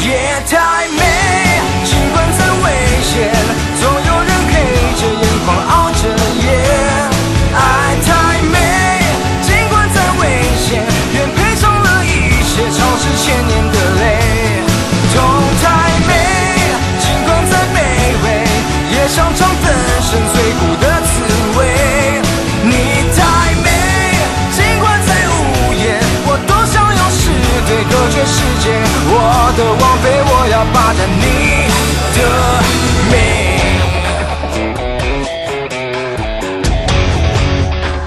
夜太美，尽管再危险，总有人黑着眼眶熬着夜。爱太美，尽管再危险，愿赔偿了一切，潮湿千年的泪。痛太美，尽管再卑微，也尝尝粉身碎骨的滋味。你太美，尽管再无言，我多想用尸堆隔绝世界。我的王妃，我要霸占你的美。